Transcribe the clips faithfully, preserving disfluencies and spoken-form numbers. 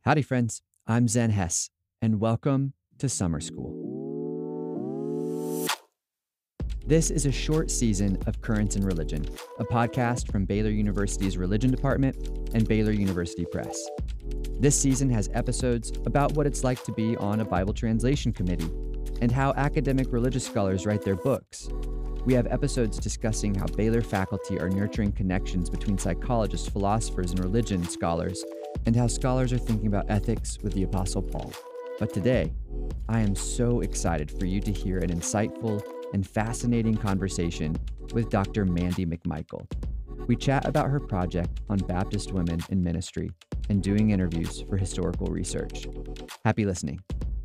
Howdy, friends. I'm Zen Hess, and welcome to Summer School. This is a short season of Currents in Religion, a podcast from Baylor University's Religion Department and Baylor University Press. This season has episodes about what it's like to be on a Bible translation committee and how academic religious scholars write their books. We have episodes discussing how Baylor faculty are nurturing connections between psychologists, philosophers, and religion scholars, and how scholars are thinking about ethics with the Apostle Paul. But today, I am so excited for you to hear an insightful and fascinating conversation with Doctor Mandy McMichael. We chat about her project on Baptist women in ministry and doing interviews for historical research. Happy listening.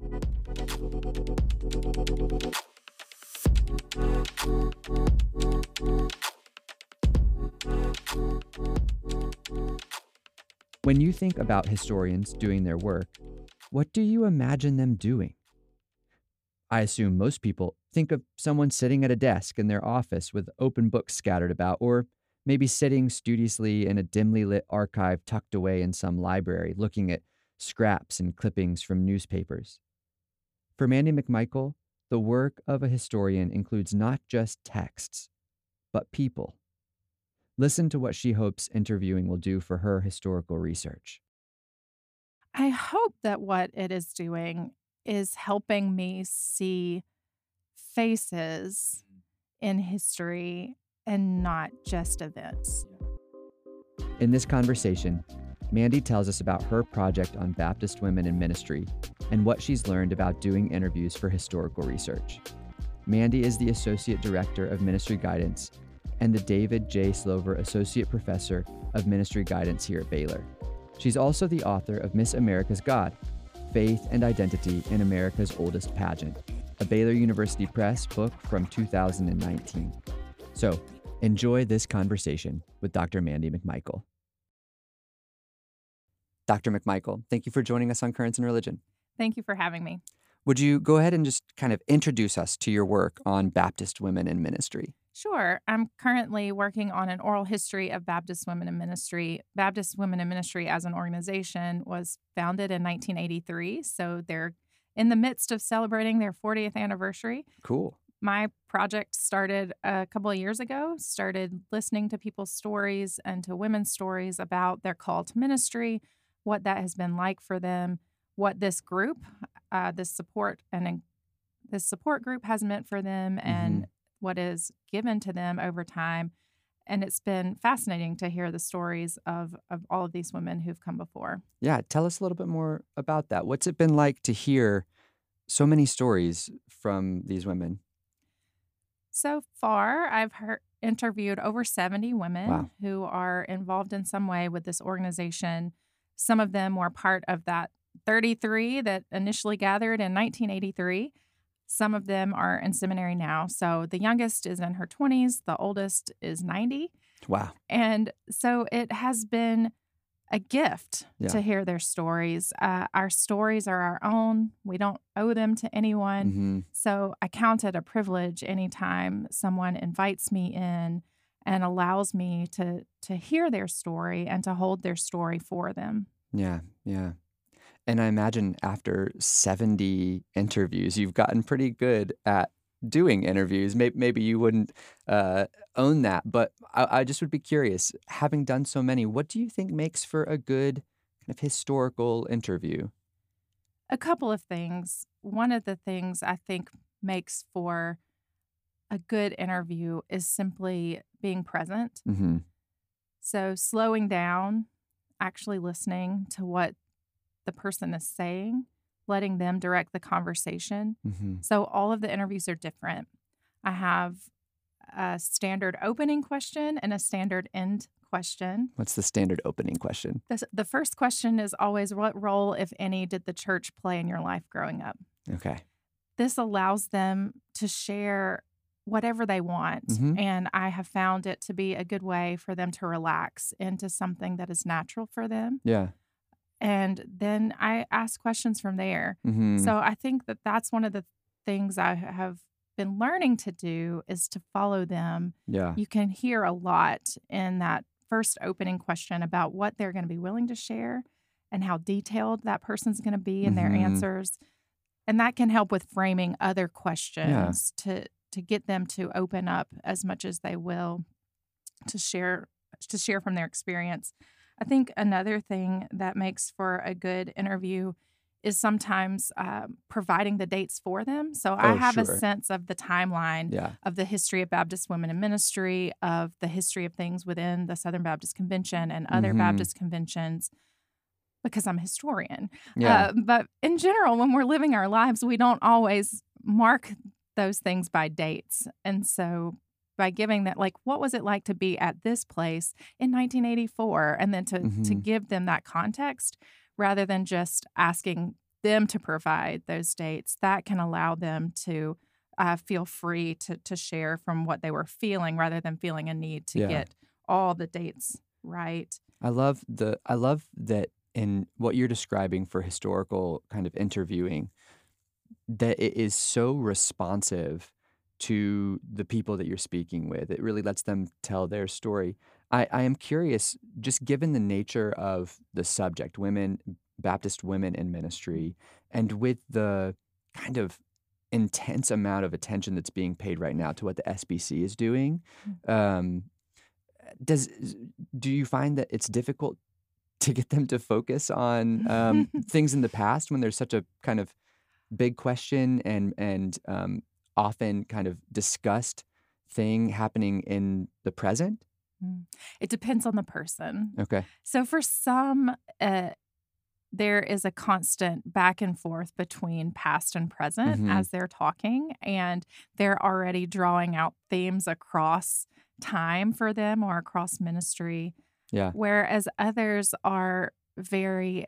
When you think about historians doing their work, what do you imagine them doing? I assume most people think of someone sitting at a desk in their office with open books scattered about, or maybe sitting studiously in a dimly lit archive tucked away in some library, looking at scraps and clippings from newspapers. For Mandy McMichael, the work of a historian includes not just texts, but people. Listen to what she hopes interviewing will do for her historical research. I hope that what it is doing is helping me see faces in history and not just events. In this conversation, Mandy tells us about her project on Baptist women in ministry and what she's learned about doing interviews for historical research. Mandy is the Associate Director of Ministry Guidance and the David J. Slover Associate Professor of Ministry Guidance here at Baylor. She's also the author of Miss America's God, Faith and Identity in America's Oldest Pageant, a Baylor University Press book from two thousand nineteen. So, enjoy this conversation with Doctor Mandy McMichael. Doctor McMichael, thank you for joining us on Currents in Religion. Thank you for having me. Would you go ahead and just kind of introduce us to your work on Baptist women in ministry? Sure. I'm currently working on an oral history of Baptist women in ministry. Baptist Women in Ministry as an organization was founded in nineteen eighty-three, so they're in the midst of celebrating their fortieth anniversary. Cool. My project started a couple of years ago, started listening to people's stories and to women's stories about their call to ministry, what that has been like for them, what this group, uh, this support and this support group has meant for them, Mm-hmm. and what is given to them over time. And it's been fascinating to hear the stories of, of all of these women who've come before. Yeah, tell us a little bit more about that. What's it been like to hear so many stories from these women? So far, I've heard, interviewed over seventy women Wow. who are involved in some way with this organization. Some of them were part of that thirty-three that initially gathered in nineteen eighty-three. Some of them are in seminary now. So the youngest is in her twenties. The oldest is ninety. Wow. And so it has been a gift Yeah. to hear their stories. Uh, our stories are our own. We don't owe them to anyone. Mm-hmm. So I count it a privilege anytime someone invites me in and allows me to to hear their story and to hold their story for them. Yeah, yeah. And I imagine after seventy interviews, you've gotten pretty good at doing interviews. Maybe, maybe you wouldn't uh, own that, but I, I just would be curious, having done so many, what do you think makes for a good kind of historical interview? A couple of things. One of the things I think makes for a good interview is simply being present. Mm-hmm. So slowing down, actually listening to what the person is saying, letting them direct the conversation. Mm-hmm. So all of the interviews are different. I have a standard opening question and a standard end question. What's the standard opening question? The, the first question is always, what role, if any, did the church play in your life growing up? Okay. This allows them to share whatever they want. Mm-hmm. And I have found it to be a good way for them to relax into something that is natural for them. Yeah. And then I ask questions from there. Mm-hmm. So I think that that's one of the things I have been learning to do is to follow them. Yeah. You can hear a lot in that first opening question about what they're going to be willing to share and how detailed that person's going to be in their Mhm. answers. And that can help with framing other Yeah. questions to to get them to open up as much as they will to share to share from their experience. I think another thing that makes for a good interview is sometimes um, providing the dates for them. So I Oh, have a sure. sense of the timeline Yeah. of the history of Baptist women in ministry, of the history of things within the Southern Baptist Convention and other Mhm. Baptist conventions, because I'm a historian. Yeah. Uh, but in general, when we're living our lives, we don't always mark those things by dates. And so by giving that, like, what was it like to be at this place in nineteen eighty-four? And then to, to Mhm. give them that context rather than just asking them to provide those dates, that can allow them to uh, feel free to, to share from what they were feeling rather than feeling a need to Yeah. get all the dates right. I love the I love that in what you're describing for historical kind of interviewing, that it is so responsive to the people that you're speaking with. It really lets them tell their story. I, I am curious, just given the nature of the subject, women, Baptist women in ministry, and with the kind of intense amount of attention that's being paid right now to what the S B C is doing, um, does do you find that it's difficult to get them to focus on um, things in the past when there's such a kind of big question and and um, often kind of discussed thing happening in the present? Mm. It depends on the person. Okay. So for some, uh, there is a constant back and forth between past and present Mhm. as they're talking, and they're already drawing out themes across time for them or across ministry, Yeah. whereas others are very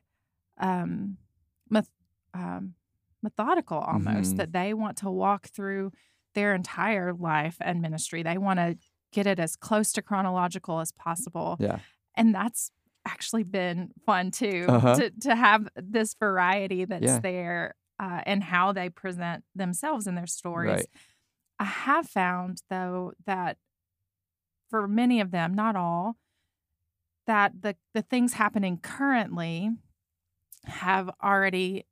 um, meth- um, methodical almost, Mhm. that they want to walk through their entire life and ministry. They want to get it as close to chronological as possible. Yeah. And that's actually been fun too, Uh-huh. to, to have this variety that's Yeah. there uh, and how they present themselves in their stories. Right. I have found, though, that for many of them, not all, that the, the things happening currently have already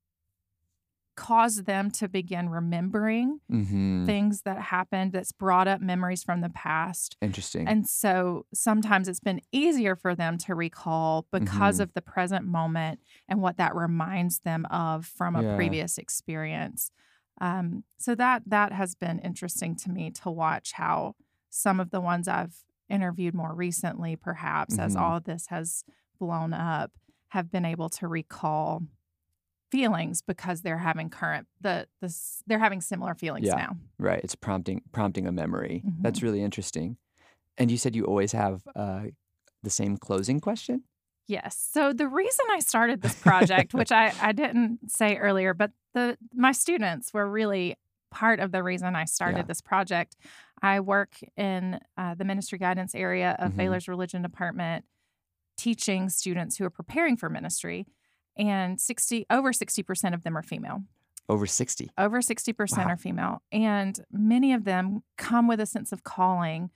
caused them to begin remembering Mhm. things that happened that's brought up memories from the past. Interesting. And so sometimes it's been easier for them to recall because Mhm. of the present moment and what that reminds them of from a Yeah. previous experience. Um, so that that has been interesting to me to watch how some of the ones I've interviewed more recently, perhaps as Mhm. all of this has blown up, have been able to recall feelings because they're having current the the s- they're having similar feelings Yeah. now. Right. It's prompting prompting a memory. That's Mhm. really interesting. And you said you always have uh, the same closing question? Yes. So the reason I started this project, which I, I didn't say earlier, but the my students were really part of the reason I started Yeah. this project. I work in uh, the ministry guidance area of Mhm. Baylor's religion department, teaching students who are preparing for ministry, and sixty over sixty percent of them are female. Over sixty. Over sixty percent Wow. are female, and many of them come with a sense of calling.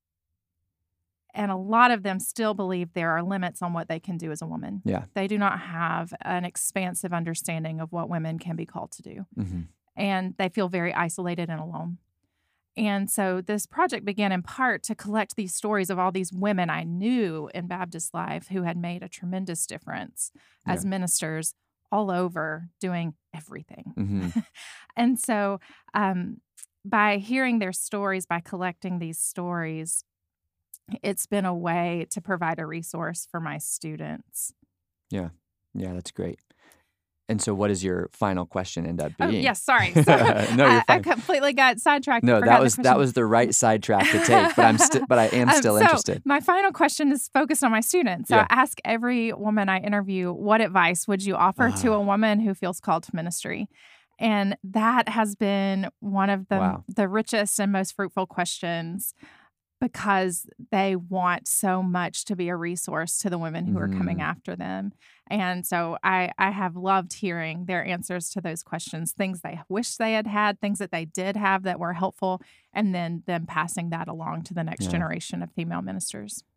And a lot of them still believe there are limits on what they can do as a woman. Yeah. They do not have an expansive understanding of what women can be called to do. Mhm. And they feel very isolated and alone. And so this project began in part to collect these stories of all these women I knew in Baptist life who had made a tremendous difference as Yeah. ministers all over doing everything. Mhm. And so um, by hearing their stories, by collecting these stories, it's been a way to provide a resource for my students. Yeah. Yeah, that's great. And so what does your final question end up Oh, being? yes, sorry. So No, you're I, I fine. completely got sidetracked. and No, forgot that the was that question. was the right sidetrack to take, but I'm still but I am Um, still so interested. my final question is focused on my students. So Yeah. I ask every woman I interview, what advice would you offer to a Ah. woman who feels called to ministry? And that has been one of the, Wow. the richest and most fruitful questions, because they want so much to be a resource to the women who are coming Mhm. after them. And so I, I have loved hearing their answers to those questions, things they wish they had had, things that they did have that were helpful, and then them passing that along to the next Yeah. generation of female ministers.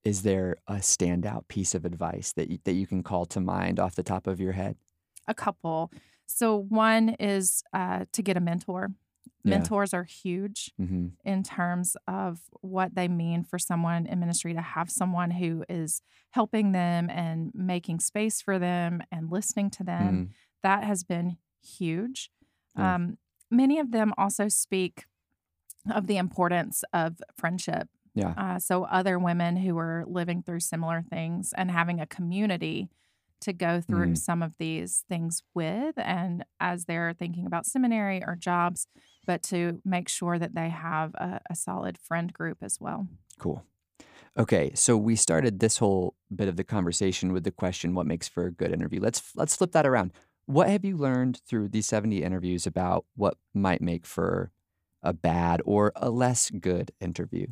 is there a standout piece of advice that you, that you can call to mind off the top of your head? A couple. So one is uh, to get a mentor. Yeah. Mentors are huge Mm-hmm. in terms of what they mean for someone in ministry, to have someone who is helping them and making space for them and listening to them. Mm-hmm. That has been huge. Yeah. Um, many of them also speak of the importance of friendship. Yeah. Uh, so other women who are living through similar things and having a community to go through Mhm. some of these things with, and as they're thinking about seminary or jobs, but to make sure that they have a, a solid friend group as well. Cool. Okay, so we started this whole bit of the conversation with the question, what makes for a good interview? Let's let's flip that around. What have you learned through these seventy interviews about what might make for a bad or a less good interview?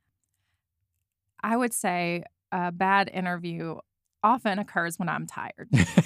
I would say a bad interview often occurs when I'm tired.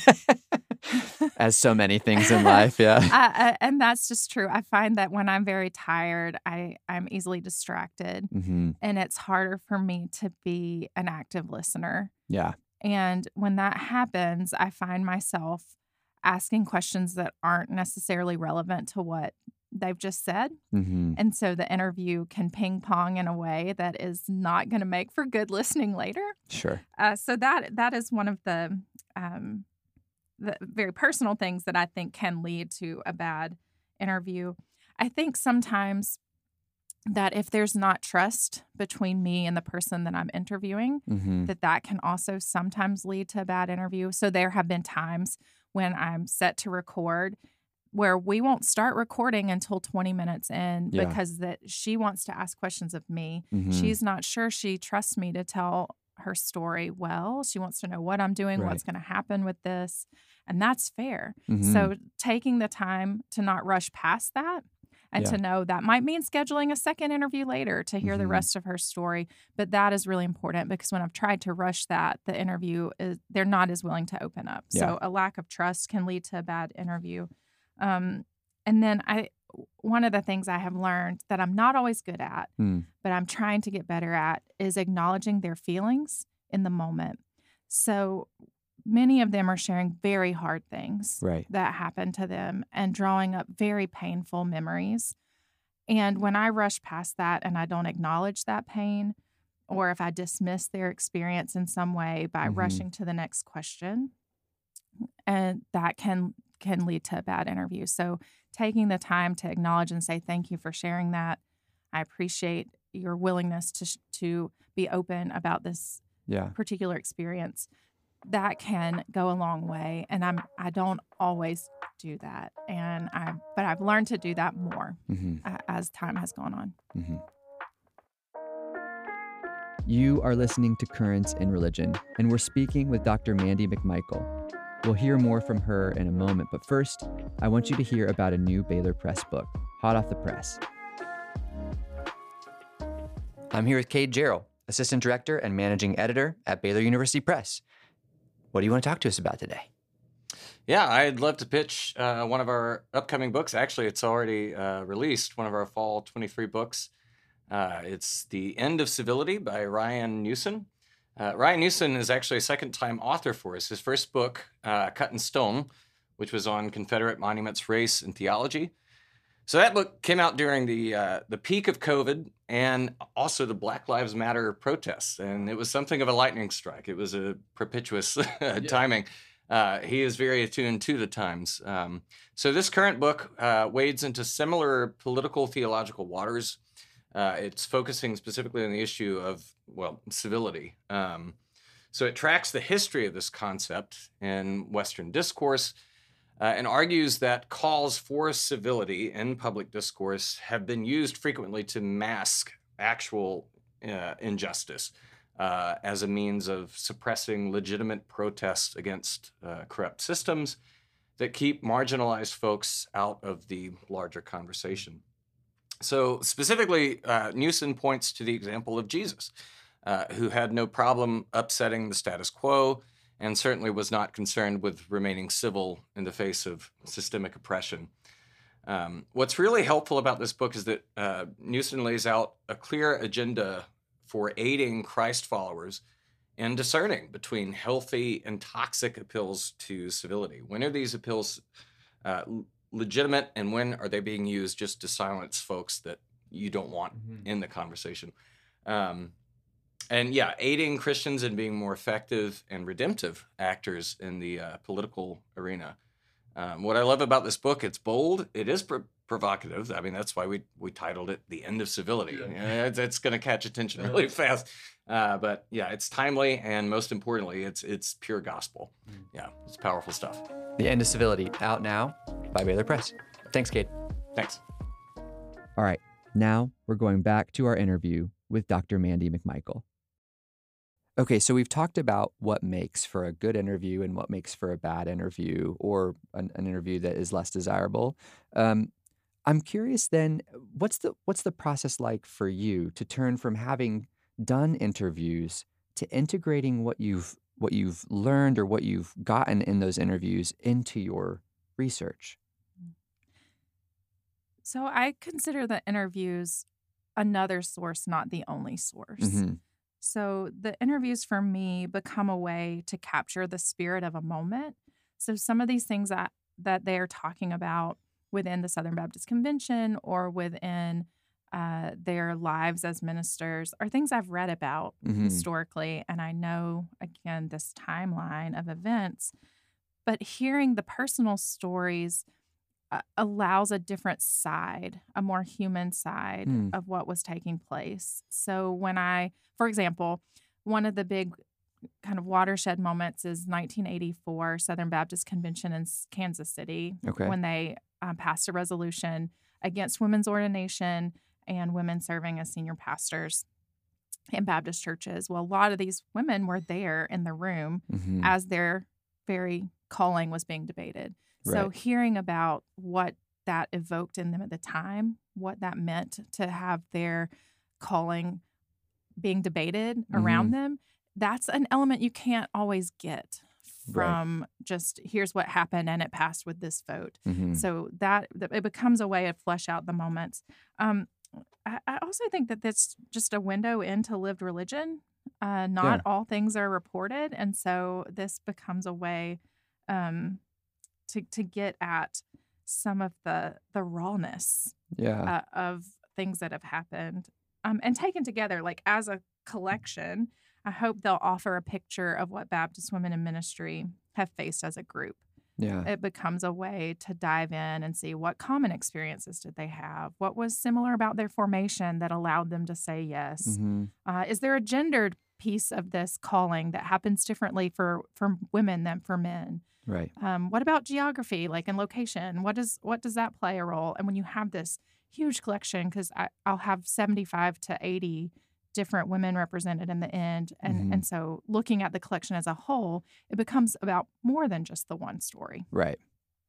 As so many things in life, yeah. I, I, and that's just true. I find that when I'm very tired, I, I'm easily distracted, hmm and it's harder for me to be an active listener. Yeah. And when that happens, I find myself asking questions that aren't necessarily relevant to what they've just said. hmm And so the interview can ping pong in a way that is not going to make for good listening later. Sure. Uh, so that that is one of the um, the very personal things that I think can lead to a bad interview. I think sometimes that if there's not trust between me and the person that I'm interviewing, hmm that that can also sometimes lead to a bad interview. So there have been times when I'm set to record where we won't start recording until twenty minutes in Yeah. because that she wants to ask questions of me. hmm She's not sure she trusts me to tell her story well. She wants to know what I'm doing, Right. what's going to happen with this, and that's fair. hmm So taking the time to not rush past that and Yeah. to know that might mean scheduling a second interview later to hear the Mhm. rest of her story, but that is really important because when I've tried to rush that, the interview is they're not as willing to open up. Yeah. So a lack of trust can lead to a bad interview. Um, and then I one of the things I have learned that I'm not always good at, Mm. but I'm trying to get better at, is acknowledging their feelings in the moment. So many of them are sharing very hard things Right. that happened to them and drawing up very painful memories. And when I rush past that and I don't acknowledge that pain, or if I dismiss their experience in some way by Mhm. rushing to the next question, and that can can lead to a bad interview. So taking the time to acknowledge and say thank you for sharing that. I appreciate your willingness to sh- to be open about this Yeah. particular experience. That can go a long way, and I'm I don't always do that, and I but I've learned to do that more hmm uh, as time has gone on. hmm You are listening to Currents in Religion, and we're speaking with Doctor Mandy McMichael. We'll hear more from her in a moment, but first, I want you to hear about a new Baylor Press book, hot off the press. I'm here with Cade Gerald, Assistant Director and Managing Editor at Baylor University Press. What do you want to talk to us about today? Yeah, I'd love to pitch uh, one of our upcoming books. Actually, it's already uh, released, one of our fall twenty-three books. Uh, it's The End of Civility by Ryan Newson. Uh, Ryan Newson is actually a second-time author for us. His first book, uh, Cut in Stone, which was on Confederate monuments, race, and theology. So that book came out during the uh, the peak of COVID and also the Black Lives Matter protests. And it was something of a lightning strike. It was a propitious timing. Uh, he is very attuned to the times. Um, so this current book uh, wades into similar political theological waters. Uh, it's focusing specifically on the issue of, well, civility. Um, so it tracks the history of this concept in Western discourse uh, and argues that calls for civility in public discourse have been used frequently to mask actual uh, injustice uh, as a means of suppressing legitimate protests against uh, corrupt systems that keep marginalized folks out of the larger conversation. So specifically, uh, Newson points to the example of Jesus, uh, who had no problem upsetting the status quo and certainly was not concerned with remaining civil in the face of systemic oppression. Um, what's really helpful about this book is that uh, Newson lays out a clear agenda for aiding Christ followers and discerning between healthy and toxic appeals to civility. When are these appeals uh, legitimate, and when are they being used just to silence folks that you don't want mm-hmm. in the conversation? Um, and yeah, aiding Christians in being more effective and redemptive actors in the uh, political arena. Um, what I love about this book, it's bold, it is pro- provocative. I mean, that's why we we titled it "The End of Civility." Yeah. You know, it's, it's going to catch attention really fast. Uh, but yeah, it's timely, and most importantly, it's it's pure gospel. Yeah, it's powerful stuff. The End of Civility, out now by Baylor Press. Thanks, Cade. Thanks. All right, now we're going back to our interview with Doctor Mandy McMichael. Okay, so we've talked about what makes for a good interview and what makes for a bad interview, or an, an interview that is less desirable. Um, I'm curious then, what's the what's the process like for you to turn from having done interviews to integrating what you've what you've learned or what you've gotten in those interviews into your research? So I consider the interviews another source, not the only source. Mm-hmm. So the interviews for me become a way to capture the spirit of a moment. So some of these things that, that they're talking about within the Southern Baptist Convention or within uh, their lives as ministers are things I've read about mm-hmm. historically. And I know, again, this timeline of events. But hearing the personal stories uh, allows a different side, a more human side mm. of what was taking place. So when I, for example, one of the big kind of watershed moments is nineteen eighty-four Southern Baptist Convention in Kansas City, okay. when they um, passed a resolution against women's ordination and women serving as senior pastors in Baptist churches. Well, a lot of these women were there in the room mm-hmm. as their very calling was being debated. So right. hearing about what that evoked in them at the time, what that meant to have their calling being debated mm-hmm. around them, that's an element you can't always get from right. just here's what happened and it passed with this vote. Mm-hmm. So that it becomes a way to flesh out the moments. Um, I, I also think that that's just a window into lived religion. Uh, not yeah. all things are reported, and so this becomes a way um, to to get at some of the the rawness yeah. uh, of things that have happened, um, and taken together like as a collection. I hope they'll offer a picture of what Baptist women in ministry have faced as a group. Yeah. It becomes a way to dive in and see what common experiences did they have? What was similar about their formation that allowed them to say yes? Mm-hmm. Uh, is there a gendered piece of this calling that happens differently for, for women than for men? Right. Um, what about geography, like in location? What does what does that play a role? And when you have this huge collection, because I'll have seventy-five to eighty different women represented in the end. And mm-hmm. and so looking at the collection as a whole, it becomes about more than just the one story. Right.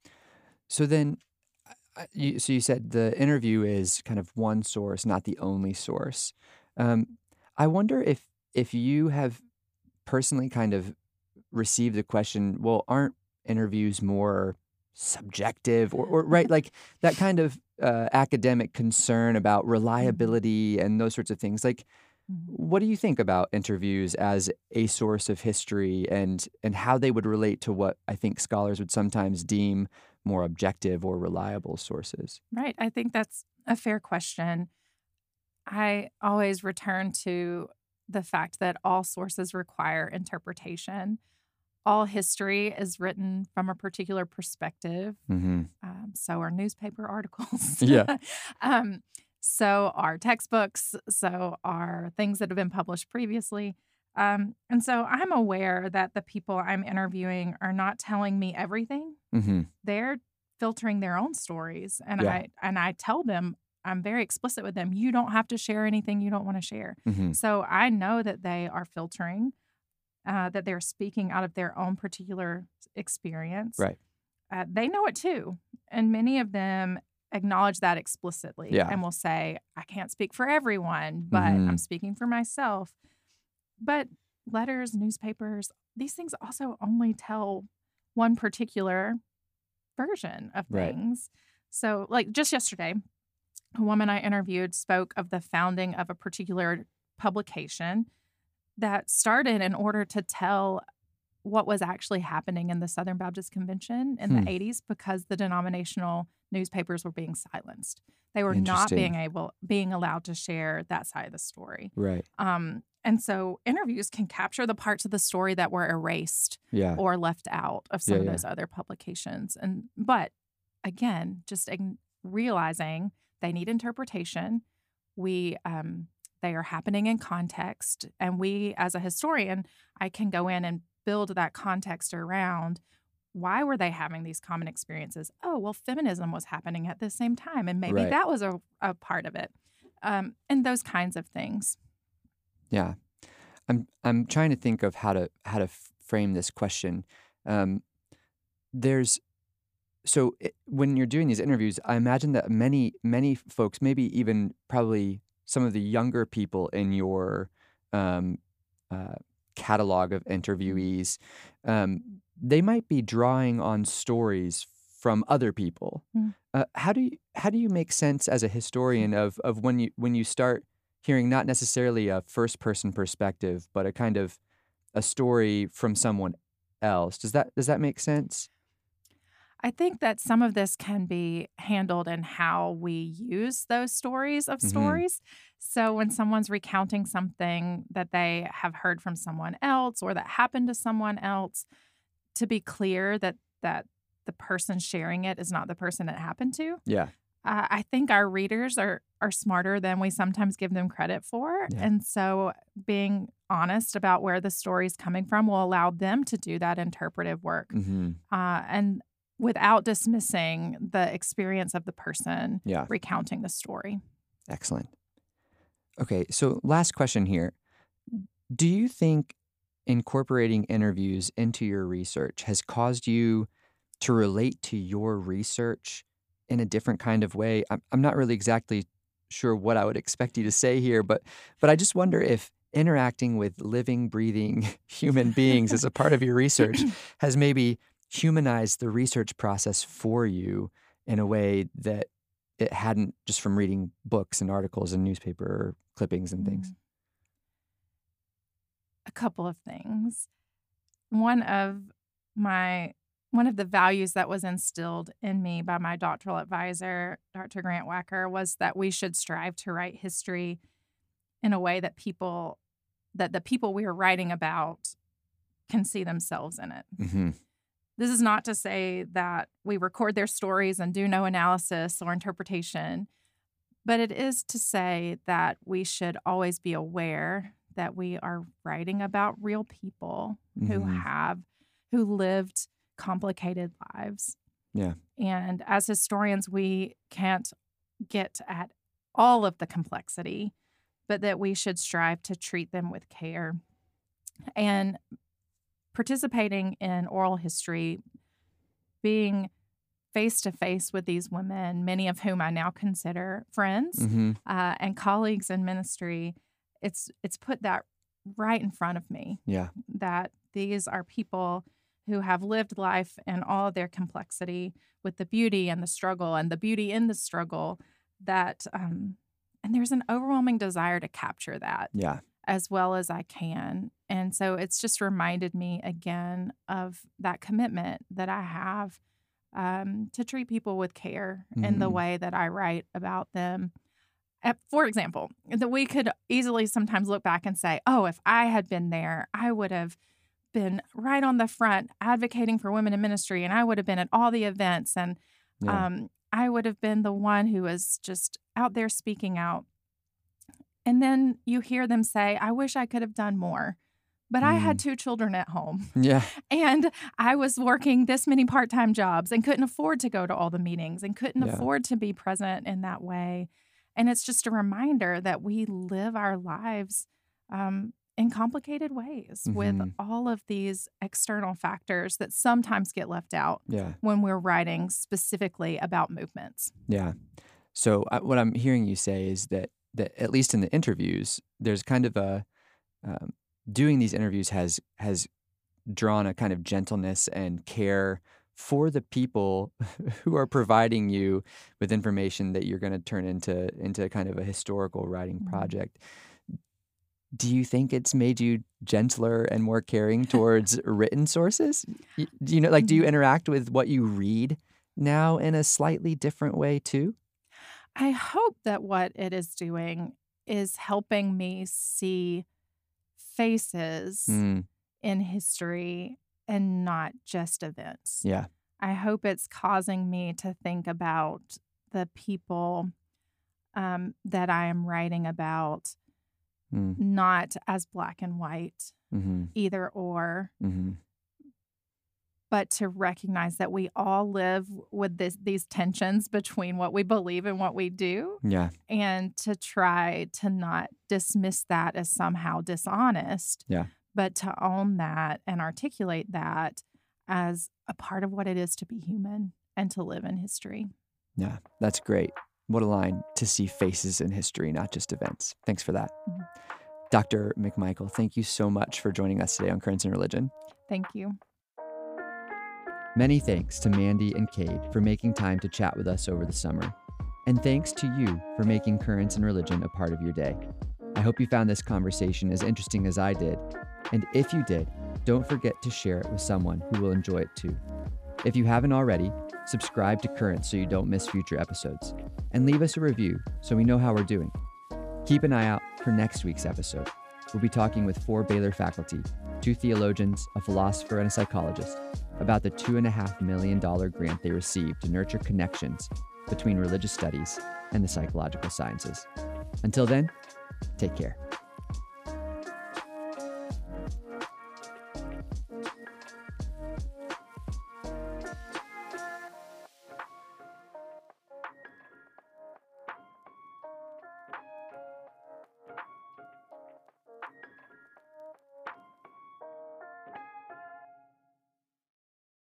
So then, you, so you said the interview is kind of one source, not the only source. Um, I wonder if if you have personally kind of received the question, well, aren't interviews more subjective or, or right, like that kind of uh, academic concern about reliability mm-hmm. and those sorts of things, like, what do you think about interviews as a source of history and and how they would relate to what I think scholars would sometimes deem more objective or reliable sources? Right. I think that's a fair question. I always return to the fact that all sources require interpretation. All history is written from a particular perspective. Mm-hmm. Um, so are newspaper articles. Yeah. um, So are textbooks, so are things that have been published previously. Um, and so I'm aware that the people I'm interviewing are not telling me everything. Mm-hmm. They're filtering their own stories. And yeah. I and I tell them, I'm very explicit with them, you don't have to share anything you don't want to share. Mm-hmm. So I know that they are filtering, uh, that they're speaking out of their own particular experience. Right. Uh, they know it too. And many of them acknowledge that explicitly yeah. and will say, I can't speak for everyone, but mm-hmm. I'm speaking for myself. But letters, newspapers, these things also only tell one particular version of things. Right. So like just yesterday, a woman I interviewed spoke of the founding of a particular publication that started in order to tell what was actually happening in the Southern Baptist Convention in Hmm. the eighties, because the denominational newspapers were being silenced. They were not Interesting. being able, being allowed to share that side of the story. Right. Um, and so interviews can capture the parts of the story that were erased Yeah. or left out of some Yeah, of yeah. those other publications. And but again, just ig- realizing they need interpretation. We um, they are happening in context, and we, as a historian, I can go in and build that context around why were they having these common experiences. Oh, well, feminism was happening at the same time, and maybe Right. that was a, a part of it, um, and those kinds of things. Yeah. I'm I'm trying to think of how to how to f- frame this question. Um, there's so it, when you're doing these interviews, I imagine that many many folks, maybe even probably some of the younger people in your um, uh, catalog of interviewees, um, they might be drawing on stories from other people. Mm. Uh, how do you how do you make sense as a historian of of when you when you start hearing not necessarily a first person perspective, but a kind of a story from someone else? Does that does that make sense? I think that some of this can be handled in how we use those stories of Mhm. stories. So when someone's recounting something that they have heard from someone else or that happened to someone else, to be clear that that the person sharing it is not the person it happened to. Yeah. Uh, I think our readers are are smarter than we sometimes give them credit for. Yeah. And so being honest about where the story's coming from will allow them to do that interpretive work. hmm Uh, and without dismissing the experience of the person Yeah. recounting the story. Excellent. Okay, so last question here. Do you think incorporating interviews into your research has caused you to relate to your research in a different kind of way? I'm, I'm not really exactly sure what I would expect you to say here, but but I just wonder if interacting with living, breathing human beings as a part of your research has maybe humanized the research process for you in a way that it hadn't just from reading books and articles and newspaper clippings and things. Mm. A couple of things. One of my one of the values that was instilled in me by my doctoral advisor, Doctor Grant Wacker, was that we should strive to write history in a way that people that the people we are writing about can see themselves in it. hmm This is not to say that we record their stories and do no analysis or interpretation, but it is to say that we should always be aware that we are writing about real people who Mhm. have, who lived complicated lives. Yeah. And as historians, we can't get at all of the complexity, but that we should strive to treat them with care. And participating in oral history, being face to face with these women, many of whom I now consider friends hmm uh, and colleagues in ministry, it's it's put that right in front of me, Yeah. that these are people who have lived life in all of their complexity with the beauty and the struggle and the beauty in the struggle, that um, and there's an overwhelming desire to capture that Yeah. as well as I can. And so it's just reminded me again of that commitment that I have um, to treat people with care in the Mhm. way that I write about them. Uh, For example, that we could easily sometimes look back and say, oh, if I had been there, I would have been right on the front advocating for women in ministry, and I would have been at all the events, and Yeah. um, I would have been the one who was just out there speaking out. And then you hear them say, I wish I could have done more, but I had Mm. two children at home Yeah. and I was working this many part time jobs and couldn't afford to go to all the meetings and couldn't Yeah. afford to be present in that way. And it's just a reminder that we live our lives um, in complicated ways with Mhm. all of these external factors that sometimes get left out Yeah. when we're writing specifically about movements. Yeah. So uh, what I'm hearing you say is that that at least in the interviews, there's kind of a um, doing these interviews has has drawn a kind of gentleness and care for the people who are providing you with information that you're going to turn into into kind of a historical writing Mhm. project. Do you think it's made you gentler and more caring towards written sources? Y- Do you know, like, do you interact with what you read now in a slightly different way too? I hope that what it is doing is helping me see faces Mm, in history and not just events. yeah. I hope it's causing me to think about the people um, that I am writing about, Mm, not as black and white, mm-hmm, either or, mm-hmm. but to recognize that we all live with this, these tensions between what we believe and what we do, Yeah. and to try to not dismiss that as somehow dishonest, Yeah. but to own that and articulate that as a part of what it is to be human and to live in history. Yeah. That's great. What a line, to see faces in history, not just events. Thanks for that. Mhm. Doctor McMichael, thank you so much for joining us today on Currents in Religion. Thank you. Many thanks to Mandy and Cade for making time to chat with us over the summer. And thanks to you for making Currents in Religion a part of your day. I hope you found this conversation as interesting as I did. And if you did, don't forget to share it with someone who will enjoy it too. If you haven't already, subscribe to Currents so you don't miss future episodes. And leave us a review so we know how we're doing. Keep an eye out for next week's episode. We'll be talking with four Baylor faculty, two theologians, a philosopher, and a psychologist, about the two and a half million dollar grant they received to nurture connections between religious studies and the psychological sciences. Until then, take care.